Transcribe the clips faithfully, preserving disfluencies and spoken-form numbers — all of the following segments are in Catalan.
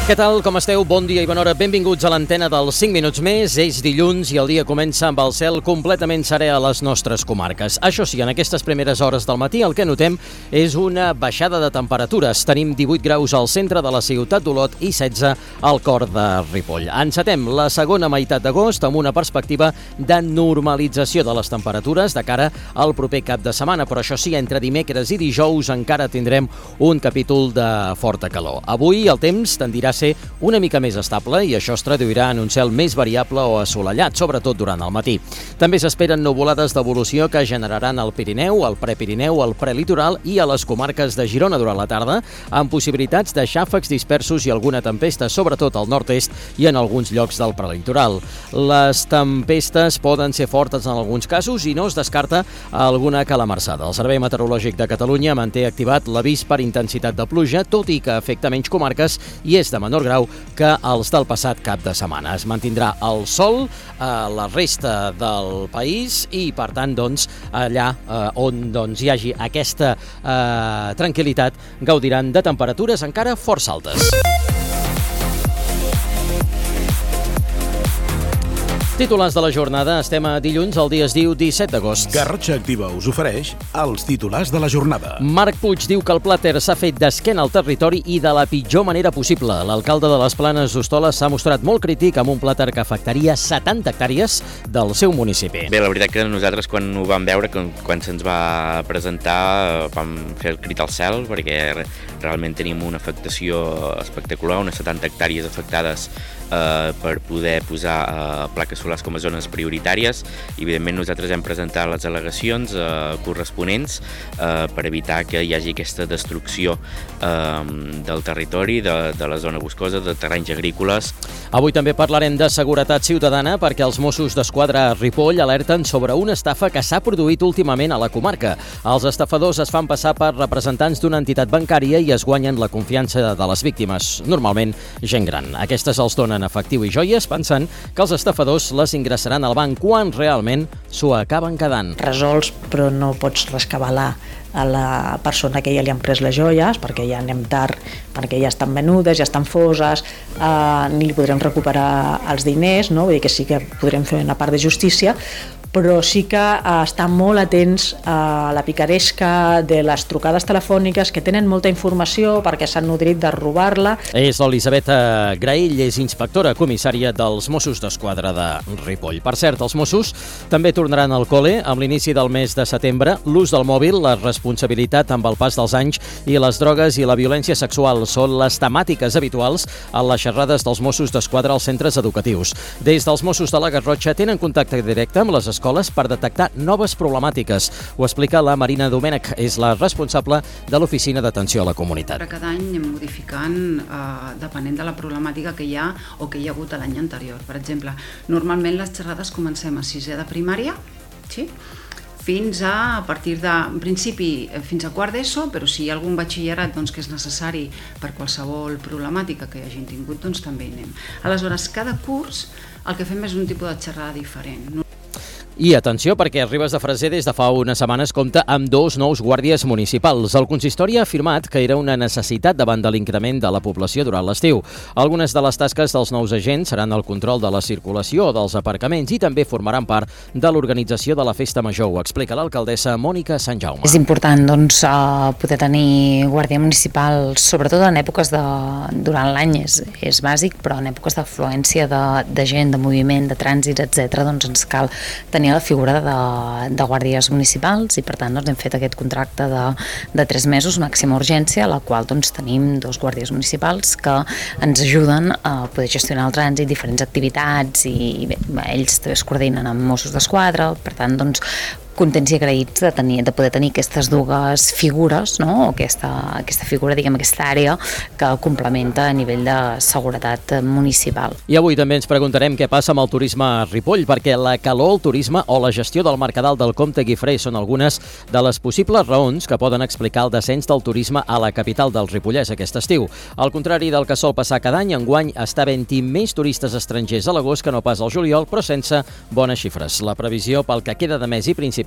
Què tal, com esteu? Bon dia i bona hora. Benvinguts a l'antena dels cinc minuts més. És dilluns i el dia comença amb el cel completament serè a les nostres comarques. Això sí, en aquestes primeres hores del matí el que notem és una baixada de temperatures. Tenim divuit graus al centre de la ciutat d'Olot i setze al cor de Ripoll. Encetem la segona meitat d'agost amb una perspectiva de normalització de les temperatures de cara al proper cap de setmana, però això sí, entre dimecres i dijous encara tindrem un capítol de forta calor. Avui el temps tendirà a ser una mica més estable i això es traduirà en un cel més variable o assolellat, sobretot durant el matí. També s'esperen nuvolades d'evolució que generaran al Pirineu, al Prepirineu, al prelitoral i a les comarques de Girona durant la tarda, amb possibilitats de xàfecs dispersos i alguna tempesta, sobretot al nord-est i en alguns llocs del prelitoral. Les tempestes poden ser fortes en alguns casos i no es descarta alguna calamarsada. El Servei Meteorològic de Catalunya manté activat l'avís per intensitat de pluja, tot i que afecta menys comarques i és de menor grau que els del passat cap de setmana. Es mantindrà el sol a la resta del país i, per tant, doncs, allà eh, on doncs, hi hagi aquesta eh, tranquil·litat gaudiran de temperatures encara força altes. Titulars de la jornada. Estem a dilluns, el dia es diu disset d'agost. Garrotxa Activa us ofereix els titulars de la jornada. Marc Puig diu que el plàter s'ha fet d'esquena al territori i de la pitjor manera possible. L'alcalde de les Planes d'Hostoles s'ha mostrat molt crític amb un plàter que afectaria setanta hectàrees del seu municipi. Bé, la veritat que nosaltres quan ho vam veure, quan se'ns va presentar, vam fer el crit al cel, perquè realment tenim una afectació espectacular, unes setanta hectàrees afectades eh, per poder posar eh, plaques solars com a zones prioritàries i evidentment nosaltres hem presentat les al·legacions eh, corresponents eh, per evitar que hi hagi aquesta destrucció eh, del territori, de, de la zona boscosa, de terrenys agrícoles. Avui també parlarem de seguretat ciutadana perquè els Mossos d'Esquadra a Ripoll alerten sobre una estafa que s'ha produït últimament a la comarca. Els estafadors es fan passar per representants d'una entitat bancària i es guanyen la confiança de les víctimes, normalment gent gran. Aquestes els donen efectiu i joies pensant que els estafadors les ingressaran al banc quan realment s'ho acaben quedant. Resolts, però no pots rescabalar a la persona que ja li han pres les joies, perquè ja anem tard, perquè ja estan venudes, ja estan foses, eh, ni li podrem recuperar els diners, no? Vull dir que sí que podrem fer una part de justícia, però sí que eh, estar molt atents a la picaresca de les trucades telefòniques que tenen molta informació perquè s'han nodrit de robar-la. És l'Elisabet Graell, és inspectora comissària dels Mossos d'Esquadra de Ripoll. Per cert, els Mossos també tornaran al col·le amb l'inici del mes de setembre. L'ús del mòbil, la responsabilitat amb el pas dels anys i les drogues i la violència sexual són les temàtiques habituals a les xerrades dels Mossos d'Esquadra als centres educatius. Des dels Mossos de la Garrotxa tenen contacte directe amb les escoles escoles per detectar noves problemàtiques. Ho explica la Marina Domènech, és la responsable de l'Oficina d'Atenció a la Comunitat. Cada any anem modificant eh, depenent de la problemàtica que hi ha o que hi ha hagut l'any anterior. Per exemple, normalment les xerrades comencem a sisè de primària, sí? fins a, a partir de, en principi, fins a quart d'ESO, però si hi ha algun batxillerat doncs, que és necessari per qualsevol problemàtica que hagin tingut, doncs també hi anem. Aleshores, cada curs el que fem és un tipus de xerrada diferent. I atenció, perquè Ribes de Freser des de fa unes setmanes compta amb dos nous guàrdies municipals. El consistori ha afirmat que era una necessitat davant de l'increment de la població durant l'estiu. Algunes de les tasques dels nous agents seran el control de la circulació dels aparcaments i també formaran part de l'organització de la Festa Major. Ho explica l'alcaldessa Mònica Sant Jaume. És important doncs, poder tenir guàrdia municipal, sobretot en èpoques de... durant l'any és, és bàsic, però en èpoques d'afluència de, de gent, de moviment, de trànsit, etcètera, doncs ens cal tenir la figura de, de guàrdies municipals i per tant doncs, hem fet aquest contracte de, de tres mesos màxima urgència, a la qual doncs, tenim dos guàrdies municipals que ens ajuden a poder gestionar el trànsit, diferents activitats i bé, ells es coordinen amb Mossos d'Esquadra, per tant doncs contents i agraïts de, tenir, de poder tenir aquestes dues figures, no? aquesta, aquesta figura, diguem, aquesta àrea que complementa a nivell de seguretat municipal. I avui també ens preguntarem què passa amb el turisme a Ripoll, perquè la calor, el turisme o la gestió del Mercadal del Comte Guifré són algunes de les possibles raons que poden explicar el descens del turisme a la capital del Ripollès aquest estiu. Al contrari del que sol passar cada any, enguany està havent-hi més turistes estrangers a l'agost que no pas al juliol, però sense bones xifres. La previsió pel que queda de mes i principi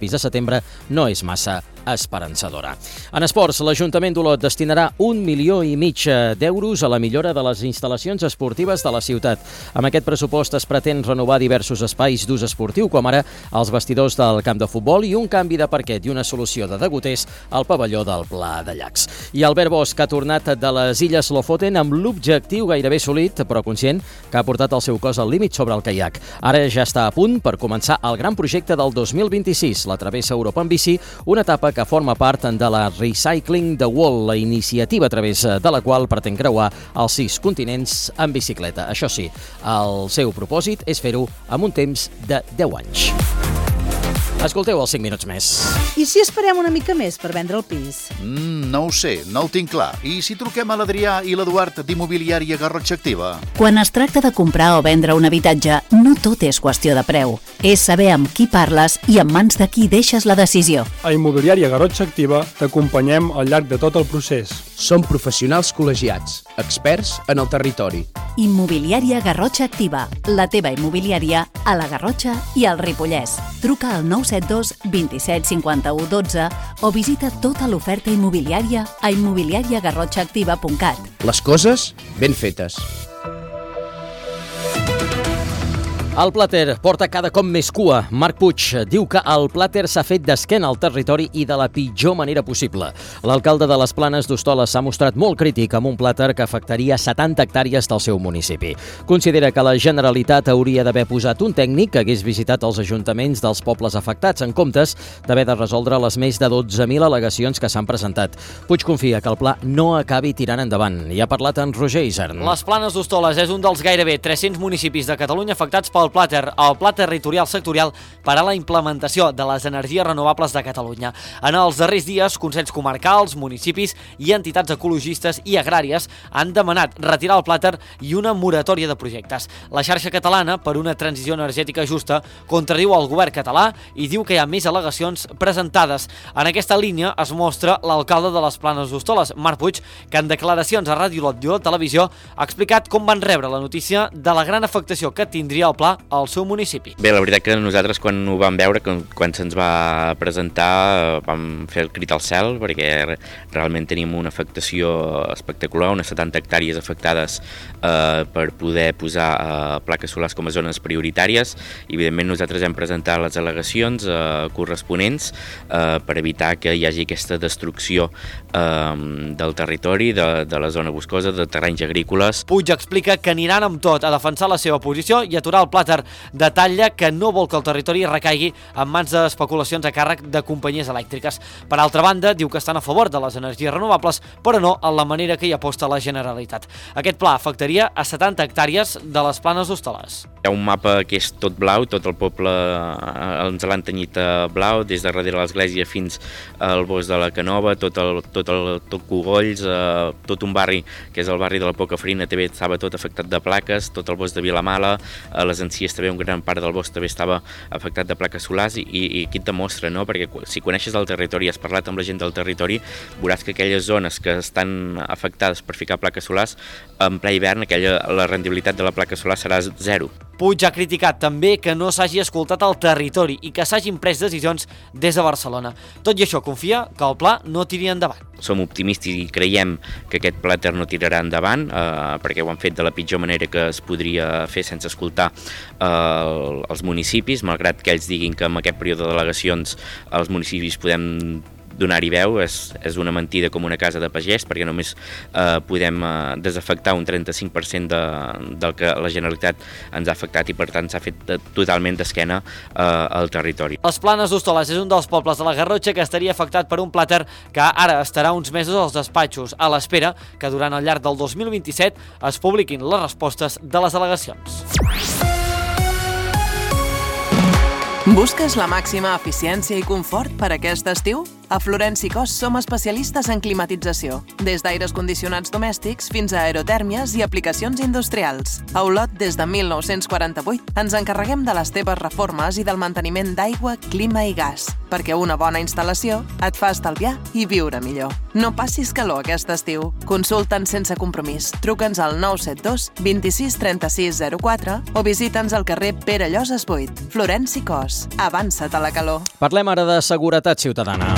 principis de setembre no és massa esperançadora. En esports, l'Ajuntament d'Olot destinarà un milió i mig d'euros a la millora de les instal·lacions esportives de la ciutat. Amb aquest pressupost es pretén renovar diversos espais d'ús esportiu, com ara els vestidors del camp de futbol i un canvi de parquet i una solució de degoters al pavelló del Pla de Llacs. I Albert Bosch ha tornat de les Illes Lofoten amb l'objectiu gairebé assolit, però conscient que ha portat el seu cos al límit sobre el caiac. Ara ja està a punt per començar el gran projecte del dos mil vint-i-sis, la Travessa Europa en bici, una etapa que forma part de la Recycling the World, la iniciativa a través de la qual pretén creuar els sis continents en bicicleta. Això sí, el seu propòsit és fer-ho amb un temps de deu anys. Escolteu els cinc minuts més. I si esperem una mica més per vendre el pis? Mm, no ho sé, no ho tinc clar. I si truquem a l'Adrià i l'Eduard d'Immobiliària Garrotxa Activa? Quan es tracta de comprar o vendre un habitatge, no tot és qüestió de preu. És saber amb qui parles i en mans de qui deixes la decisió. A Immobiliària Garrotxa Activa t'acompanyem al llarg de tot el procés. Som professionals col·legiats, experts en el territori. Immobiliària Garrotxa Activa, la teva immobiliària a la Garrotxa i al Ripollès. Truca al nou set dos vint-i-set cinquanta-u dotze o visita tota l'oferta immobiliària a immobiliària garrotxa activa punt cat. Les coses ben fetes. El plàter porta cada cop més cua. Marc Puig diu que el plàter s'ha fet d'esquena al territori i de la pitjor manera possible. L'alcalde de les Planes d'Hostoles s'ha mostrat molt crític amb un plàter que afectaria setanta hectàrees del seu municipi. Considera que la Generalitat hauria d'haver posat un tècnic que hagués visitat els ajuntaments dels pobles afectats en comptes d'haver de resoldre les més de dotze mil al·legacions que s'han presentat. Puig confia que el pla no acabi tirant endavant. I ha parlat en Roger Isern. Les Planes d'Hostoles és un dels gairebé tres-cents municipis de Catalunya afectats pel plàter, el Pla Territorial Sectorial per a la implementació de les energies renovables de Catalunya. En els darrers dies, consells comarcals, municipis i entitats ecologistes i agràries han demanat retirar el plàter i una moratòria de projectes. La xarxa catalana per una transició energètica justa contradiu el govern català i diu que hi ha més al·legacions presentades. En aquesta línia es mostra l'alcalde de les Planes d'Hostoles, Marc Puig, que en declaracions a Ràdio Olot i Olot Televisió ha explicat com van rebre la notícia de la gran afectació que tindria el pla al seu municipi. Bé, la veritat que nosaltres quan ho vam veure, quan, quan se'ns va presentar, vam fer el crit al cel, perquè realment tenim una afectació espectacular, unes setanta hectàrees afectades eh, per poder posar eh, plaques solars com a zones prioritàries. I evidentment nosaltres hem presentat les al·legacions eh, corresponents eh, per evitar que hi hagi aquesta destrucció eh, del territori, de, de la zona boscosa, de terrenys agrícoles. Puig explica que aniran amb tot a defensar la seva posició i aturar el plàter. Detalla que no vol que el territori recaigui en mans d'especulacions a càrrec de companyies elèctriques. Per altra banda, diu que estan a favor de les energies renovables, però no en la manera que hi aposta la Generalitat. Aquest pla afectaria a setanta hectàrees de les Planes d'Hostoles. Hi ha un mapa que és tot blau, tot el poble ens l'han tenyit blau, des de darrere l'església fins al bosc de la Canova, tot el, tot el tot Cogolls, eh, tot un barri que és el barri de la Pocafarina també estava tot afectat de plaques, tot el bosc de Vilamala, a les Encies també un gran part del bosc també estava afectat de plaques solars i, i aquí et demostra, no? Perquè si coneixes el territori i has parlat amb la gent del territori, veuràs que aquelles zones que estan afectades per ficar plaques solars, en ple hivern aquella, la rendibilitat de la placa solar serà zero. Puig ha criticat també que no s'hagi escoltat el territori i que s'hagin pres decisions des de Barcelona. Tot i això, confia que el pla no tiri endavant. Som optimistes i creiem que aquest plàter no tirarà endavant eh, perquè ho han fet de la pitjor manera que es podria fer sense escoltar eh, els municipis, malgrat que ells diguin que en aquest període de delegacions els municipis podem donar-hi veu, és, és una mentida com una casa de pagès, perquè només eh, podem eh, desafectar un trenta-cinc per cent de, del que la Generalitat ens ha afectat i per tant s'ha fet totalment d'esquena eh, al territori. Les Planes d'Hostoles és un dels pobles de la Garrotxa que estaria afectat per un plàter que ara estarà uns mesos als despatxos, a l'espera que durant el llarg del dos mil vint-i-set es publiquin les respostes de les al·legacions. Busques la màxima eficiència i confort per aquest estiu? A Florenci Cos som especialistes en climatització, des d'aires condicionats domèstics fins a aerotèrmies i aplicacions industrials. A Olot, des de mil nou-cents quaranta-vuit, ens encarreguem de les teves reformes i del manteniment d'aigua, clima i gas. perquè una bona instal·lació et fa estalviar i viure millor. No passis calor aquest estiu. Consulta'ns sense compromís. Truca'ns al nou set dos vint-i-sis trenta-sis zero quatre o visita'ns al carrer Pere Lloses vuit. Florenci Cos. Avança't a la calor. Parlem ara de seguretat ciutadana.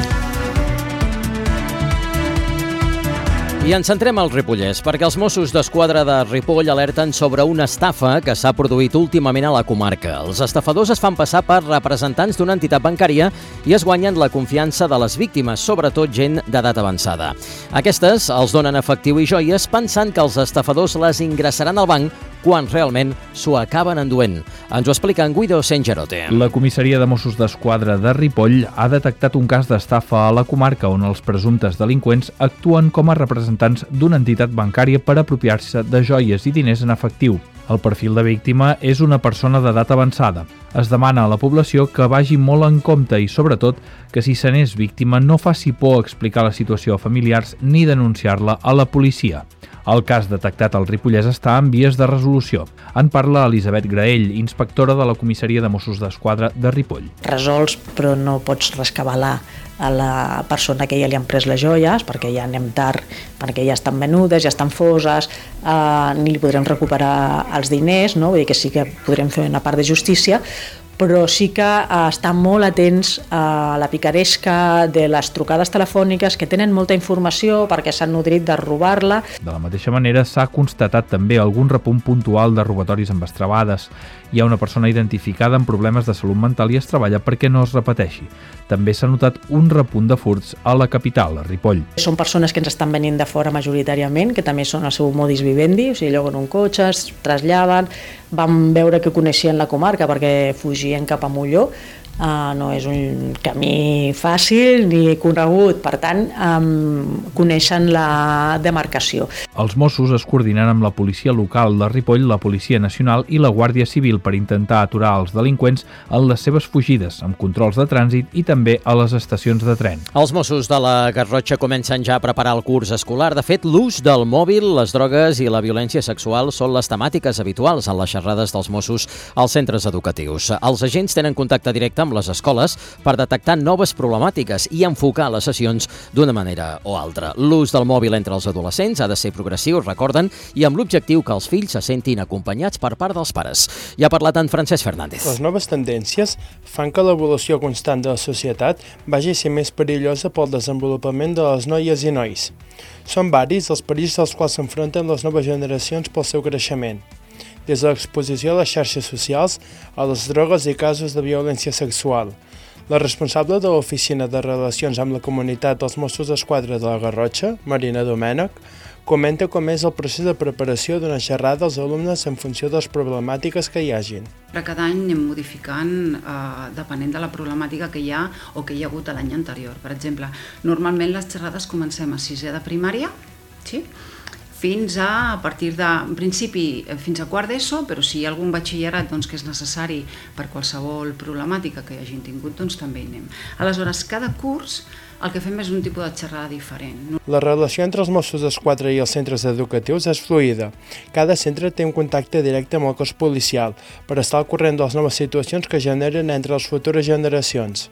I ens centrem al Ripollès, perquè els Mossos d'Esquadra de Ripoll alerten sobre una estafa que s'ha produït últimament a la comarca. Els estafadors es fan passar per representants d'una entitat bancària i es guanyen la confiança de les víctimes, sobretot gent d'edat avançada. Aquestes els donen efectiu i joies pensant que els estafadors les ingressaran al banc quan realment s'ho acaben enduent. Ens ho explica en Guido Sengerote. La comissaria de Mossos d'Esquadra de Ripoll ha detectat un cas d'estafa a la comarca on els presumptes delinqüents actuen com a representants d'una entitat bancària per apropiar-se de joies i diners en efectiu. El perfil de víctima és una persona d'edat avançada. Es demana a la població que vagi molt en compte i, sobretot, que si se n'és víctima no faci por explicar la situació a familiars ni denunciar-la a la policia. El cas detectat al Ripollès està en vies de resolució. En parla Elisabet Graell, inspectora de la comissaria de Mossos d'Esquadra de Ripoll. Resolts, però no pots rescabalar a la persona que ja li han pres les joies, perquè ja anem tard, perquè ja estan venudes, ja estan foses, eh, ni li podrem recuperar els diners, no? Vull dir que sí que podrem fer una part de justícia, però sí que eh, estan molt atents a la picaresca de les trucades telefòniques que tenen molta informació perquè s'han nodrit de robar-la. De la mateixa manera, s'ha constatat també algun repunt puntual de robatoris amb estrebades. Hi ha una persona identificada amb problemes de salut mental i es treballa perquè no es repeteixi. També s'ha notat un repunt de furts a la capital, a Ripoll. Són persones que ens estan venint de fora majoritàriament, que també són el seu modus vivendi, o sigui, lloguen un cotxe, es traslladen, vam veure que coneixien la comarca perquè fugien cap a Molló. Uh, no és un camí fàcil ni conegut, per tant um, coneixen la demarcació. Els Mossos es coordinen amb la policia local de Ripoll, la Policia Nacional i la Guàrdia Civil per intentar aturar els delinqüents en les seves fugides, amb controls de trànsit i també a les estacions de tren. Els Mossos de la Garrotxa comencen ja a preparar el curs escolar. De fet, l'ús del mòbil, les drogues i la violència sexual són les temàtiques habituals en les xerrades dels Mossos als centres educatius. Els agents tenen contacte directe amb les escoles per detectar noves problemàtiques i enfocar les sessions d'una manera o altra. L'ús del mòbil entre els adolescents ha de ser progressiu, recorden, i amb l'objectiu que els fills se sentin acompanyats per part dels pares. Ja ha parlat en Francesc Fernández. Les noves tendències fan que l'evolució constant de la societat vagi a ser més perillosa pel desenvolupament de les noies i nois. Són varis els perills als quals s'enfronten les noves generacions pel seu creixement, des de l'exposició a les xarxes socials a les drogues i casos de violència sexual. La responsable de l'Oficina de Relacions amb la Comunitat dels Mossos d'Esquadra de la Garrotxa, Marina Domènech, comenta com és el procés de preparació d'una xerrada als alumnes en funció de les problemàtiques que hi hagin. Cada any anem modificant eh, depenent de la problemàtica que hi ha o que hi ha hagut l'any anterior. Per exemple, normalment les xerrades comencem a sisè de primària, sí? fins a, a partir de, en principi, fins a quart d'ESO, però si hi ha algun batxillerat doncs, que és necessari per qualsevol problemàtica que hagin tingut, doncs també hi anem. Aleshores, cada curs el que fem és un tipus de xerrada diferent. La relació entre els Mossos d'Esquadra i els centres educatius és fluida. Cada centre té un contacte directe amb el cos policial per estar al corrent de les noves situacions que generen entre les futures generacions.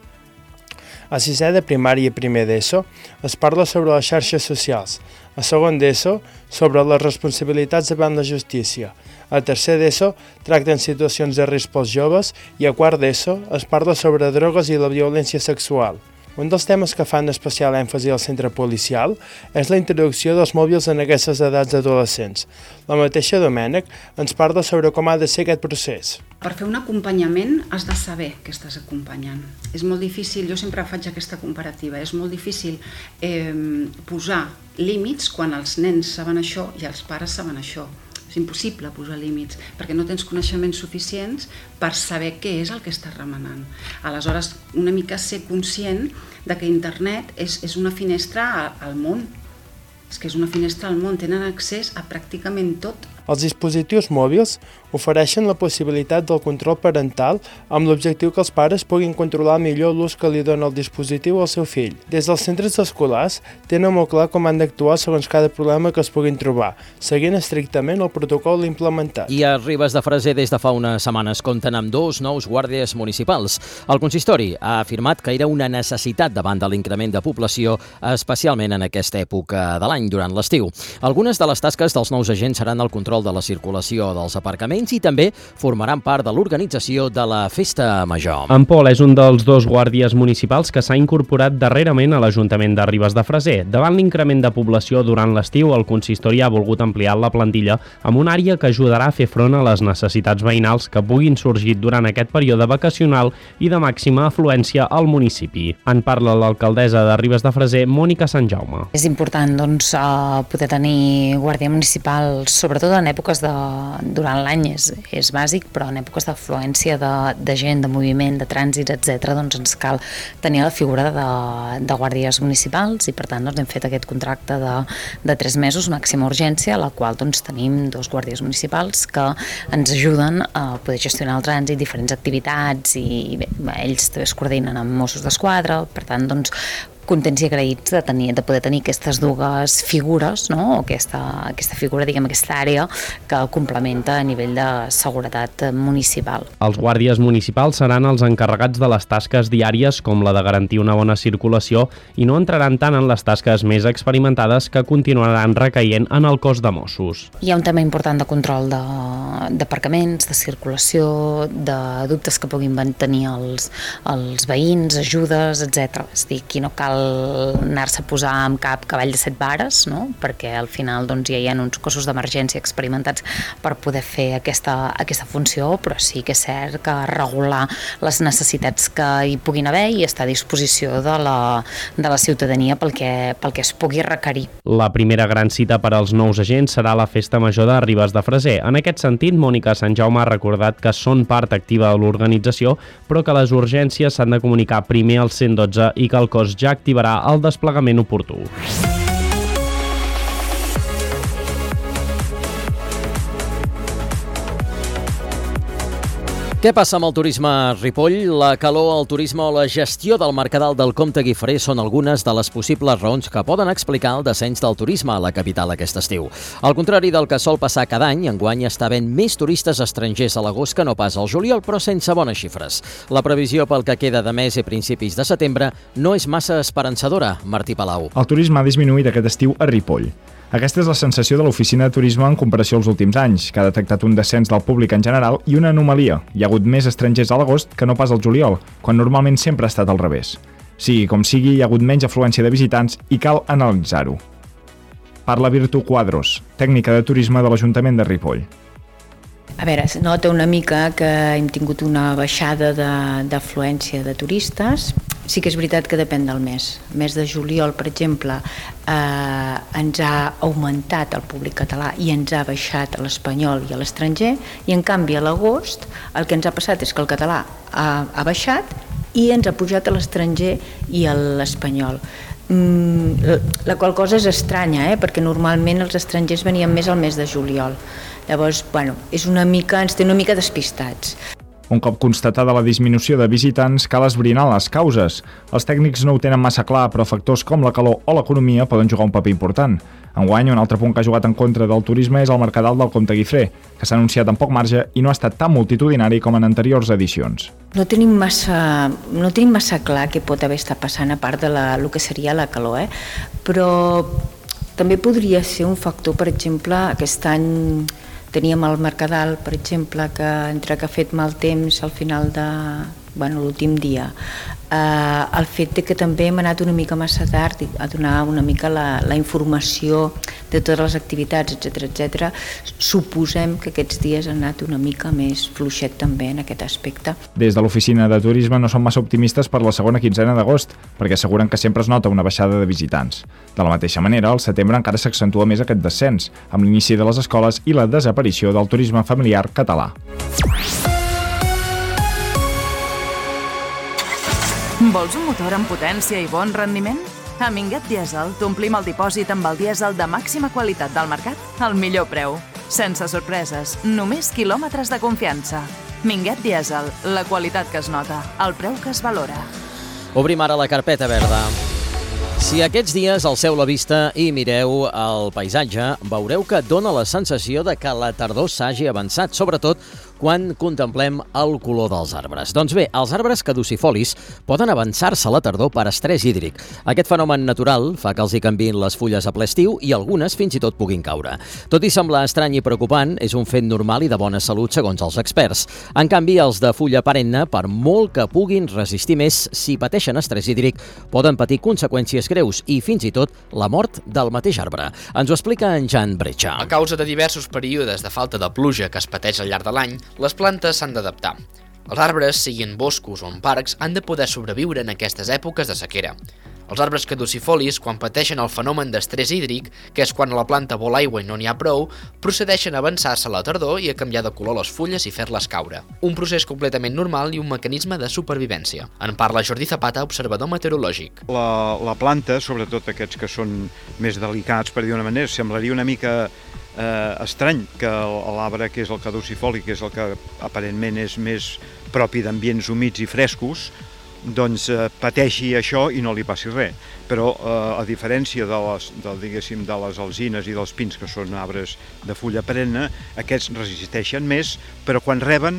A sisè de primària i primer d'ESO es parla sobre les xarxes socials, a segon d'ESO sobre les responsabilitats davant la justícia, a tercer d'ESO tracten situacions de risc pels joves i a quart d'ESO es parla sobre drogues i la violència sexual. Un dels temes que fan especial èmfasi al centre policial és la introducció dels mòbils en aquestes edats adolescents. La mateixa Domènech ens parla sobre com ha de ser aquest procés. Per fer un acompanyament has de saber què estàs acompanyant. És molt difícil, jo sempre faig aquesta comparativa, és molt difícil eh, posar límits quan els nens saben això i els pares saben això. És impossible posar límits, perquè no tens coneixements suficients per saber què és el que estàs remenant. Aleshores, una mica ser conscient de que internet és, és una finestra al món. És que és una finestra al món, tenen accés a pràcticament tot Els dispositius mòbils ofereixen la possibilitat del control parental amb l'objectiu que els pares puguin controlar millor l'ús que li dona el dispositiu al seu fill. Des dels centres escolars tenen molt clar com han d'actuar segons cada problema que es puguin trobar, seguint estrictament el protocol implementat. I a Ribes de Freser des de fa unes setmanes compten amb dos nous guàrdies municipals. El consistori ha afirmat que era una necessitat davant de l'increment de població, especialment en aquesta època de l'any, durant l'estiu. Algunes de les tasques dels nous agents seran el control de la circulació dels aparcaments i també formaran part de l'organització de la Festa Major. En Pol és un dels dos guàrdies municipals que s'ha incorporat darrerament a l'Ajuntament de Ribes de Freser. Davant l'increment de població durant l'estiu, el consistori ha volgut ampliar la plantilla amb una àrea que ajudarà a fer front a les necessitats veïnals que puguin sorgir durant aquest període vacacional i de màxima afluència al municipi. En parla l'alcaldessa de Ribes de Freser, Mònica Sant Jaume. És important doncs, poder tenir guàrdia municipal, sobretot en èpoques de, durant l'any és, és bàsic, però en èpoques d'afluència de, de gent, de moviment, de trànsit, etcètera, doncs ens cal tenir la figura de, de guàrdies municipals i per tant doncs, hem fet aquest contracte de, de tres mesos, màxima urgència, a la qual doncs, tenim dos guàrdies municipals que ens ajuden a poder gestionar el trànsit, diferents activitats i bé, ells també es coordinen amb Mossos d'Esquadra, per tant doncs contents i agraïts de, tenir, de poder tenir aquestes dues figures, no? o aquesta, aquesta figura, diguem, aquesta àrea que complementa a nivell de seguretat municipal. Els guàrdies municipals seran els encarregats de les tasques diàries com la de garantir una bona circulació i no entraran tant en les tasques més experimentades que continuaran recaient en el cos de Mossos. Hi ha un tema important de control d'aparcaments, de, de circulació, de dubtes que puguin tenir els, els veïns, ajudes, etcètera. És a dir, aquí no cal anar-se a posar amb cap cavall de set vares, no? Perquè al final doncs, ja hi ha uns cossos d'emergència experimentats per poder fer aquesta, aquesta funció, però sí que és cert que regular les necessitats que hi puguin haver i estar a disposició de la, de la ciutadania pel que, pel que es pugui requerir. La primera gran cita per als nous agents serà la Festa Major de Ribes de Freser. En aquest sentit, Mònica Sant Jaume ha recordat que són part activa de l'organització, però que les urgències s'han de comunicar primer al cent dotze i que el cos ja activarà el desplegament oportú. Què passa amb el turisme a Ripoll? La calor, el turisme o la gestió del Mercadal del Comte Guifré són algunes de les possibles raons que poden explicar el descens del turisme a la capital aquest estiu. Al contrari del que sol passar cada any, enguany està havent més turistes estrangers a l'agost que no pas al juliol, però sense bones xifres. La previsió pel que queda de mes i principis de setembre no és massa esperançadora. Martí Palau. El turisme ha disminuït aquest estiu a Ripoll. Aquesta és la sensació de l'Oficina de Turisme en comparació als últims anys, que ha detectat un descens del públic en general i una anomalia. Hi ha hagut més estrangers a l'agost que no pas al juliol, quan normalment sempre ha estat al revés. Sigui com sigui, hi ha hagut menys afluència de visitants i cal analitzar-ho. Parla Virtu Quadros, tècnica de turisme de l'Ajuntament de Ripoll. A veure, es nota una mica que hem tingut una baixada d'afluència de, de turistes. Sí que és veritat que depèn del mes. El mes de juliol, per exemple, eh, ens ha augmentat el públic català i ens ha baixat a l'espanyol i a l'estranger, i en canvi a l'agost el que ens ha passat és que el català ha, ha baixat i ens ha pujat a l'estranger i a l'espanyol. Mm, la qual cosa és estranya, eh? perquè normalment els estrangers venien més al mes de juliol. Llavors, bueno, és una mica, ens té una mica despistats. Un cop constatada la disminució de visitants, cal esbrinar les causes. Els tècnics no ho tenen massa clar, però factors com la calor o l'economia poden jugar un paper important. Enguany, un altre punt que ha jugat en contra del turisme és el Mercadal del Comte Guifré, que s'ha anunciat amb poc marge i no ha estat tan multitudinari com en anteriors edicions. No tenim massa, no tenim massa clar què pot haver estat passant a part de la, el que seria la calor, eh? Però també podria ser un factor, per exemple, aquest any teníem el Mercadal, per exemple, que entre que ha fet mal temps al final de bueno, l'últim dia, eh, el fet de que també hem anat una mica massa tard a donar una mica la, la informació de totes les activitats, etcètera, etcètera, suposem que aquests dies han anat una mica més fluixet també en aquest aspecte. Des de l'Oficina de Turisme no són massa optimistes per la segona quinzena d'agost, perquè asseguren que sempre es nota una baixada de visitants. De la mateixa manera, al setembre encara s'accentua més aquest descens, amb l'inici de les escoles i la desaparició del turisme familiar català. Vols un motor amb potència i bon rendiment? A Minguet Diesel t'omplim el dipòsit amb el dièsel de màxima qualitat del mercat al millor preu. Sense sorpreses, només quilòmetres de confiança. Minguet Dièsel, la qualitat que es nota, el preu que es valora. Obrim ara la carpeta verda. Si aquests dies alceu la vista i mireu el paisatge, veureu que dona la sensació de que la tardor s'hagi avançat, sobretot quan contemplem el color dels arbres. Doncs bé, els arbres caducifolis poden avançar-se a la tardor per estrès hídric. Aquest fenomen natural fa que els hi canviïn les fulles a ple estiu i algunes fins i tot puguin caure. Tot i semblar estrany i preocupant, és un fet normal i de bona salut segons els experts. En canvi, els de fulla perenne, per molt que puguin resistir més, si pateixen estrès hídric, poden patir conseqüències greus i fins i tot la mort del mateix arbre. Ens ho explica en Jan Bretxa. A causa de diversos períodes de falta de pluja que es pateix al llarg de l'any, les plantes s'han d'adaptar. Els arbres, siguin boscos o en parcs, han de poder sobreviure en aquestes èpoques de sequera. Els arbres caducifolis, quan pateixen el fenomen d'estrès hídric, que és quan a la planta vol aigua i no n'hi ha prou, procedeixen a avançar-se a la tardor i a canviar de color les fulles i fer-les caure. Un procés completament normal i un mecanisme de supervivència. En parla Jordi Zapata, observador meteorològic. La, la planta, sobretot aquests que són més delicats, per dir una manera, semblaria una mica eh, estrany que l'arbre que és el caducifoli, que és el que aparentment és més propi d'ambients humits i frescos, doncs eh, pateixi això i no li passi res. Però eh, a diferència de les, de, diguéssim, de les alzines i dels pins, que són arbres de fulla perenne, aquests resisteixen més, però quan reben,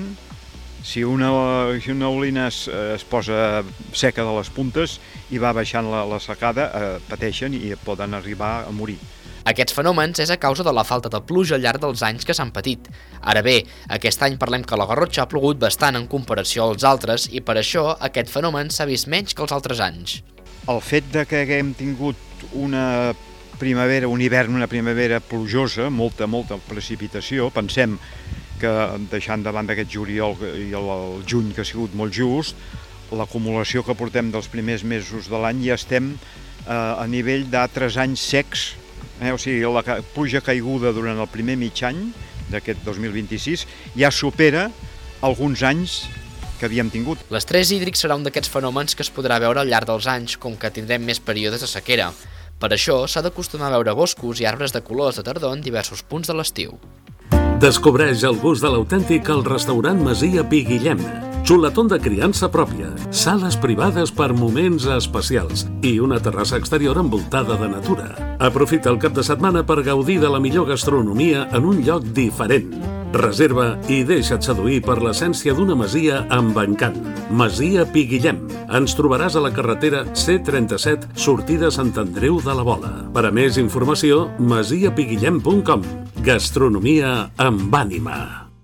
si una, si una olina es, es posa seca de les puntes i va baixant la, la secada, eh, pateixen i poden arribar a morir. Aquests fenòmens és a causa de la falta de pluja al llarg dels anys que s'han patit. Ara bé, aquest any parlem que a la Garrotxa ha plogut bastant en comparació als altres i per això aquest fenomen s'ha vist menys que els altres anys. El fet de que haguem tingut una primavera, un hivern, una primavera plujosa, molta, molta precipitació, pensem que deixant de banda aquest juliol i el, el juny que ha sigut molt just, l'acumulació que portem dels primers mesos de l'any ja estem eh, a nivell d'altres anys secs. Eh, o sigui, la pluja caiguda durant el primer mig any d'aquest dos mil vint-i-sis ja supera alguns anys que havíem tingut. L'estrès hídric serà un d'aquests fenòmens que es podrà veure al llarg dels anys, com que tindrem més períodes de sequera. Per això s'ha d'acostumar a veure boscos i arbres de colors de tardor en diversos punts de l'estiu. Descobreix el gust de l'autèntic al restaurant Masia Pi Guillem. Xuletón de criança pròpia, sales privades per moments especials i una terrassa exterior envoltada de natura. Aprofita el cap de setmana per gaudir de la millor gastronomia en un lloc diferent. Reserva i deixa't seduir per l'essència d'una masia amb encant. Masia Pi Guillem. Ens trobaràs a la carretera C trenta-set, sortida Sant Andreu de la Vola. Per a més informació, masia pi guillem punt com. Gastronomia amb ànima.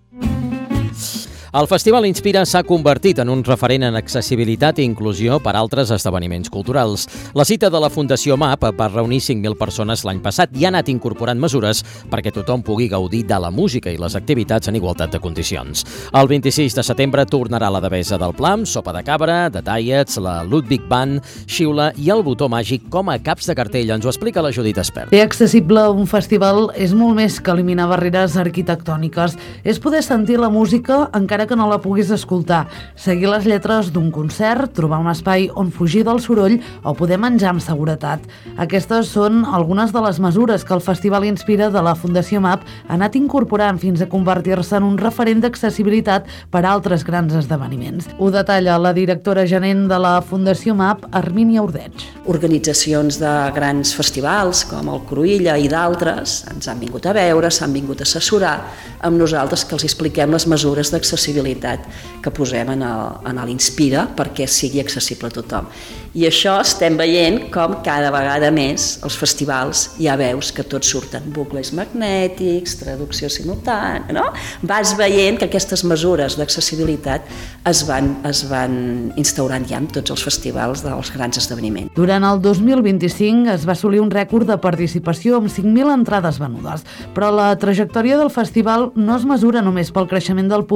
El Festival Inspira s'ha convertit en un referent en accessibilitat i inclusió per a altres esdeveniments culturals. La cita de la Fundació MAP va reunir cinc mil persones l'any passat i ha anat incorporant mesures perquè tothom pugui gaudir de la música i les activitats en igualtat de condicions. El vint-i-sis de setembre tornarà la Devesa del Pla, Sopa de Cabra, The Diets, la Ludwig Band, Xiula i el Botó Màgic com a caps de cartell. Ens ho explica la Judit Espert. Fer accessible un festival és molt més que eliminar barreres arquitectòniques. És poder sentir la música encara que no la puguis escoltar, seguir les lletres d'un concert, trobar un espai on fugir del soroll o poder menjar amb seguretat. Aquestes són algunes de les mesures que el Festival Inspira de la Fundació MAP ha anat incorporant fins a convertir-se en un referent d'accessibilitat per a altres grans esdeveniments. Ho detalla la directora gerent de la Fundació MAP, Armínia Ordeig. Organitzacions de grans festivals com el Cruïlla i d'altres ens han vingut a veure, s'han vingut a assessorar amb nosaltres que els expliquem les mesures d'accessibilitat que posem en l'Inspira perquè sigui accessible a tothom. I això estem veient com cada vegada més els festivals ja veus que tots surten bucles magnètics, traducció simultània, no? Vas veient que aquestes mesures d'accessibilitat es van, es van instaurant ja en tots els festivals dels grans esdeveniments. Durant el dos mil vint-i-cinc es va assolir un rècord de participació amb cinc mil entrades venudes, però la trajectòria del festival no es mesura només pel creixement del públic,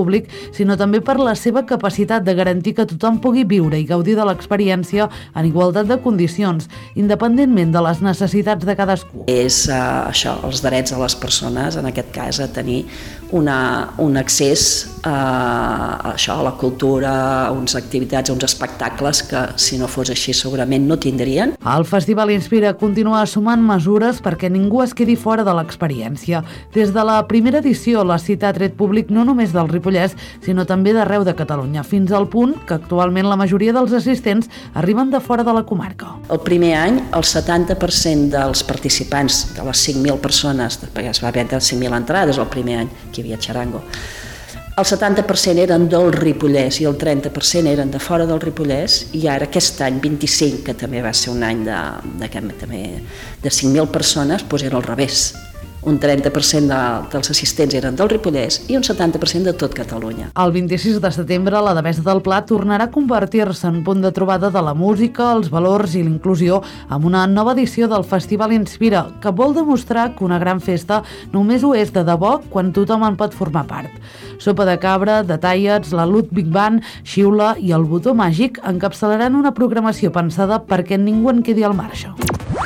sinó també per la seva capacitat de garantir que tothom pugui viure i gaudir de l'experiència en igualtat de condicions, independentment de les necessitats de cadascú. És uh, això, els drets de les persones, en aquest cas, a tenir una, un accés a, a això, a la cultura, a unes activitats, a uns espectacles que, si no fos així, segurament no tindrien. El Festival Inspira continua sumant mesures perquè ningú es quedi fora de l'experiència. Des de la primera edició, la cita ha tret públic no només del Ripollès, sinó també d'arreu de Catalunya, fins al punt que actualment la majoria dels assistents arriben de fora de la comarca. El primer any, el setanta per cent dels participants, de les cinc mil persones, perquè es va vendre cinc mil entrades el primer any, que hi havia xarango, el setanta per cent eren del Ripollès i el trenta per cent eren de fora del Ripollès, i ara aquest any vint-i-cinc, que també va ser un any de, de, de, de cinc mil persones, doncs era al revés. Un trenta per cent de, dels assistents eren del Ripollès i un setanta per cent de tot Catalunya. El vint-i-sis de setembre, la Devesa del Pla tornarà a convertir-se en punt de trobada de la música, els valors i l'inclusió amb una nova edició del Festival Inspira, que vol demostrar que una gran festa només ho és de debò quan tothom en pot formar part. Sopa de cabra, detallets, la Ludwig Band, xiula i el botó màgic encapçalaran una programació pensada perquè ningú en quedi al marge.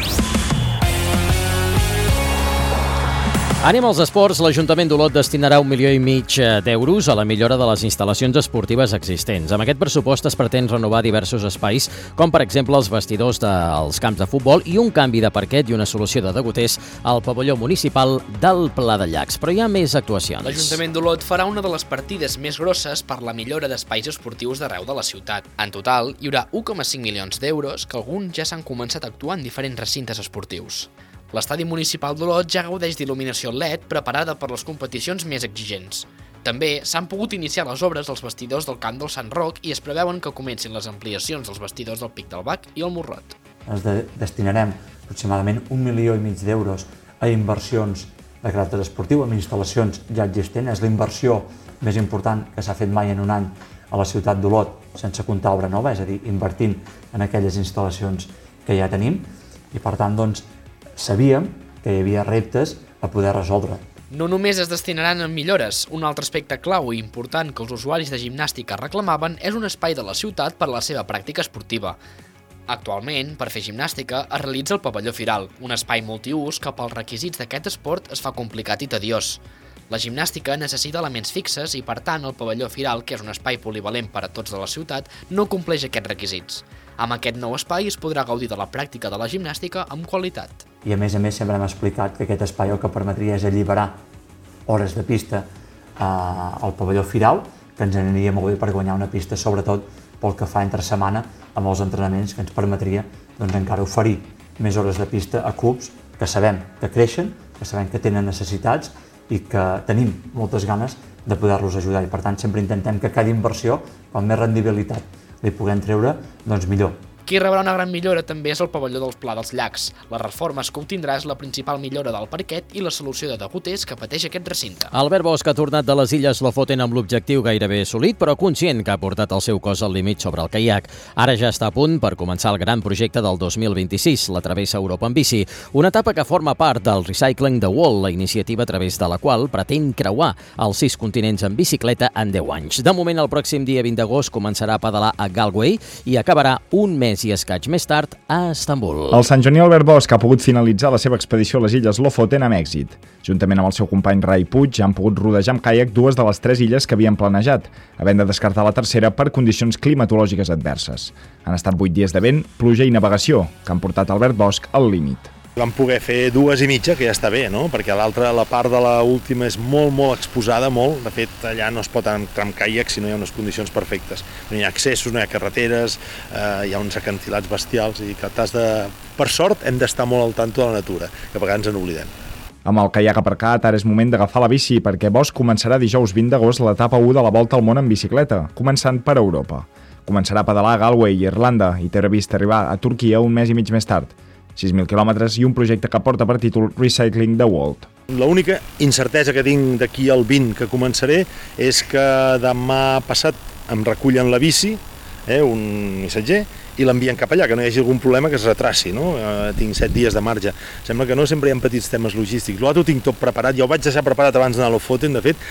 Anem als esports. L'Ajuntament d'Olot destinarà un milió i mig d'euros a la millora de les instal·lacions esportives existents. Amb aquest pressupost es pretén renovar diversos espais, com per exemple els vestidors dels camps de futbol i un canvi de parquet i una solució de degoters al pavelló municipal del Pla de Llacs. Però hi ha més actuacions. L'Ajuntament d'Olot farà una de les partides més grosses per la millora d'espais esportius d'arreu de la ciutat. En total, hi haurà un coma cinc milions d'euros, que alguns ja s'han començat a actuar en diferents recintes esportius. L'estadi municipal d'Olot ja gaudeix d'il·luminació L E D preparada per les competicions més exigents. També s'han pogut iniciar les obres dels vestidors del camp del Sant Roc i es preveuen que comencin les ampliacions dels vestidors del Pic del Bac i el Morrot. Ens de destinarem aproximadament un milió i mig d'euros a inversions de caràcter esportiu, amb instal·lacions ja existents. És la inversió més important que s'ha fet mai en un any a la ciutat d'Olot, sense comptar obra nova, és a dir, invertint en aquelles instal·lacions que ja tenim, i per tant, doncs, sabíem que hi havia reptes a poder resoldre. No només es destinaran en millores, un altre aspecte clau i important que els usuaris de gimnàstica reclamaven és un espai de la ciutat per a la seva pràctica esportiva. Actualment, per fer gimnàstica, es realitza el pavelló Firal, un espai multiús que pels requisits d'aquest esport es fa complicat i tediós. La gimnàstica necessita elements fixes i, per tant, el pavelló Firal, que és un espai polivalent per a tots de la ciutat, no compleix aquests requisits. Amb aquest nou espai es podrà gaudir de la pràctica de la gimnàstica amb qualitat. I a més a més sempre hem explicat que aquest espai el que permetria és alliberar hores de pista eh, al pavelló Firal, que ens aniria molt bé per guanyar una pista, sobretot pel que fa entre setmana amb els entrenaments, que ens permetria doncs, encara oferir més hores de pista a clubs que sabem que creixen, que sabem que tenen necessitats i que tenim moltes ganes de poder-los ajudar. I per tant sempre intentem que cada inversió, com més rendibilitat li puguem treure, doncs millor. Qui rebrà una gran millora també és el pavelló del Pla dels Llacs. Les reformes que obtindrà és la principal millora del parquet i la solució de degoters que pateix aquest recinte. Albert Bosch ha tornat de les Illes Lofoten amb l'objectiu gairebé assolit, però conscient que ha portat el seu cos al límit sobre el caiac. Ara ja està a punt per començar el gran projecte del dos mil vint-i-sis, la Travessa Europa en bici, una etapa que forma part del Recycling the Wall, la iniciativa a través de la qual pretén creuar els sis continents en bicicleta en deu anys. De moment, el pròxim dia vint d'agost començarà a pedalar a Galway i acabarà un mes i escaig més tard a Estambul. El santjoaní Albert Bosch ha pogut finalitzar la seva expedició a les Illes Lofoten amb èxit. Juntament amb el seu company Rai Puig han pogut rodejar amb caiac dues de les tres illes que havien planejat, havent de descartar la tercera per condicions climatològiques adverses. Han estat vuit dies de vent, pluja i navegació, que han portat Albert Bosch al límit. Vam poder fer dues i mitja, que ja està bé, no? Perquè l'altra, la part de la última és molt, molt exposada, molt. De fet, allà no es pot entrar amb caiac si no hi ha unes condicions perfectes. No hi ha accessos, no hi ha carreteres, eh, hi ha uns acantilats bestials i que t'has de... Per sort, hem d'estar molt al tanto de la natura, que a vegades en oblidem. Amb el caiac aparcat, ara és moment d'agafar la bici, perquè Bosch començarà dijous vint d'agost l'etapa u de la Volta al Món en bicicleta, començant per Europa. Començarà a pedalar a Galway, Irlanda, i té previst arribar a Turquia un mes i mig més tard. sis mil quilòmetres i un projecte que porta per títol Recycling the World. L'única incertesa que tinc d'aquí al vint que començaré és que demà passat em recullen la bici, eh, un missatger, i l'envien cap allà, que no hi hagi algun problema que es retraci, no? Eh, tinc set dies de marge. Sembla que no sempre hi ha petits temes logístics. L'altre ho tinc tot preparat, ja ho vaig deixar preparat abans d'anar a Lofoten, de fet,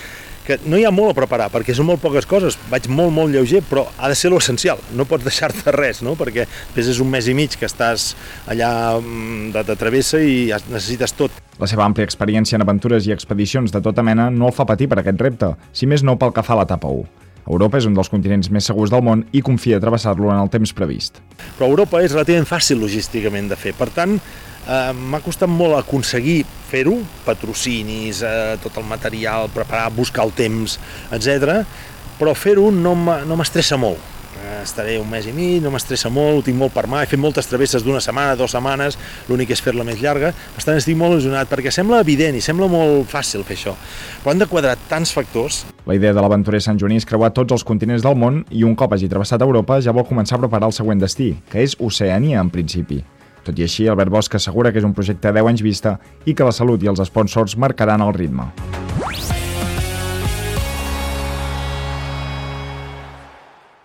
que no hi ha molt a preparar, perquè són molt poques coses, vaig molt, molt lleuger, però ha de ser l'essencial, no pots deixar-te res, no? Perquè després és un mes i mig que estàs allà de, de travessa i necessites tot. La seva àmplia experiència en aventures i expedicions de tota mena no el fa patir per aquest repte, si més no pel que fa a l'etapa u. Europa és un dels continents més segurs del món i confia a travessar-lo en el temps previst. Però Europa és relativament fàcil logísticament de fer, per tant, eh, m'ha costat molt aconseguir fer-ho, patrocinis, eh, tot el material, preparar, buscar el temps, etcètera. Però fer-ho no m'estressa molt. Estaré un mes i mig, no m'estressa molt, ho tinc molt per mà, he fet moltes travesses d'una setmana, dues setmanes, l'únic és fer-la més llarga, per tant estic molt il·lusionat, perquè sembla evident i sembla molt fàcil fer això, però han de quadrar tants factors. La idea de l'aventurer santjoaní és creuar tots els continents del món i un cop hagi travessat Europa ja vol començar a preparar el següent destí, que és Oceania en principi. Tot i així, Albert Bosch assegura que és un projecte a deu anys vista i que la salut i els sponsors marcaran el ritme.